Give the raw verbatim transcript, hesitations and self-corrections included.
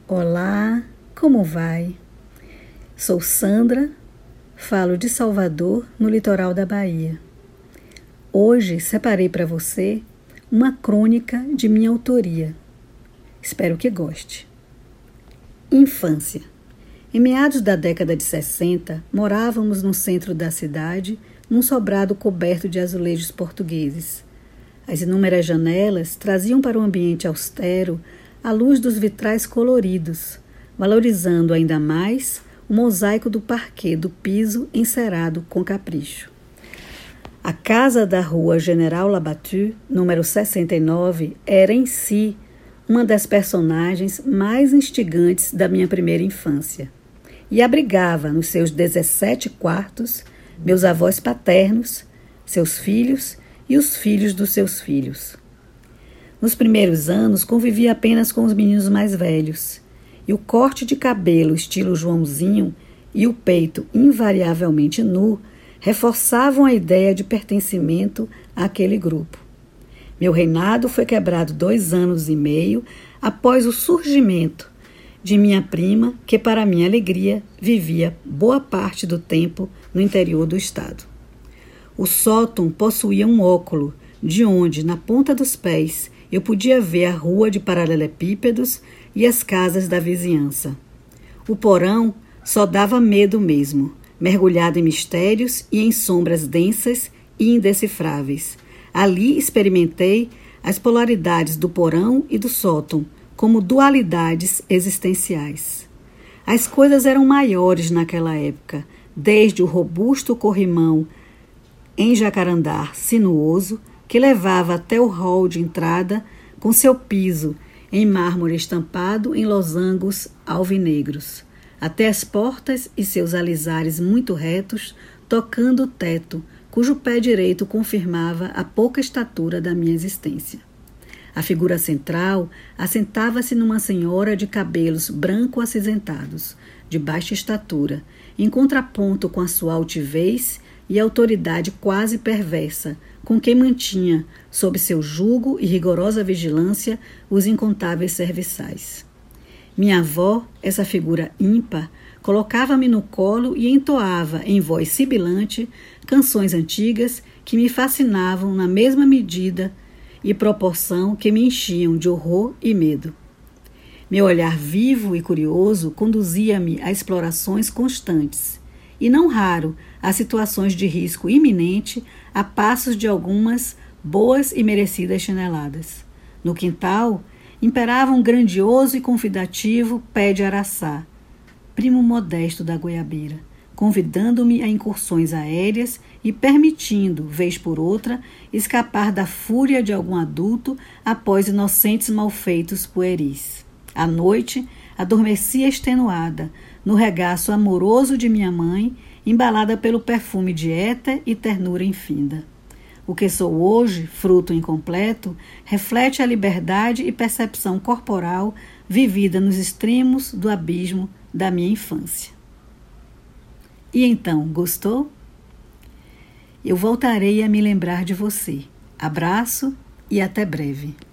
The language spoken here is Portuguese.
Olá, como vai? Sou Sandra, falo de Salvador, no litoral da Bahia. Hoje separei para você uma crônica de minha autoria. Espero que goste. Infância. Em meados da década de sessenta, morávamos no centro da cidade, num sobrado coberto de azulejos portugueses. As inúmeras janelas traziam para o ambiente austero a luz dos vitrais coloridos, valorizando ainda mais o mosaico do parquet do piso encerado com capricho. A casa da rua General Labatut, número sessenta e nove, era em si uma das personagens mais instigantes da minha primeira infância e abrigava nos seus dezessete quartos meus avós paternos, seus filhos e os filhos dos seus filhos. Nos primeiros anos, convivia apenas com os meninos mais velhos, e o corte de cabelo estilo Joãozinho e o peito invariavelmente nu reforçavam a ideia de pertencimento àquele grupo. Meu reinado foi quebrado dois anos e meio após o surgimento de minha prima, que, para minha alegria, vivia boa parte do tempo no interior do estado. O sótão possuía um óculo, de onde, na ponta dos pés, eu podia ver a rua de paralelepípedos e as casas da vizinhança. O porão só dava medo mesmo, mergulhado em mistérios e em sombras densas e indecifráveis. Ali experimentei as polaridades do porão e do sótão, como dualidades existenciais. As coisas eram maiores naquela época, desde o robusto corrimão em jacarandá sinuoso, que levava até o hall de entrada com seu piso em mármore estampado em losangos alvinegros, até as portas e seus alisares muito retos, tocando o teto, cujo pé direito confirmava a pouca estatura da minha existência. A figura central assentava-se numa senhora de cabelos branco-acinzentados, de baixa estatura, em contraponto com a sua altivez e autoridade quase perversa, com quem mantinha, sob seu jugo e rigorosa vigilância, os incontáveis serviçais. Minha avó, essa figura ímpar, colocava-me no colo e entoava, em voz sibilante, canções antigas que me fascinavam na mesma medida e proporção que me enchiam de horror e medo. Meu olhar vivo e curioso conduzia-me a explorações constantes, e não raro a situações de risco iminente a passos de algumas boas e merecidas chineladas. No quintal, imperava um grandioso e convidativo pé de araçá, primo modesto da goiabeira, convidando-me a incursões aéreas e permitindo, vez por outra, escapar da fúria de algum adulto após inocentes malfeitos pueris. À noite, adormecia extenuada, no regaço amoroso de minha mãe, embalada pelo perfume de éter e ternura infinda. O que sou hoje, fruto incompleto, reflete a liberdade e percepção corporal vivida nos extremos do abismo da minha infância. E então, gostou? Eu voltarei a me lembrar de você. Abraço e até breve.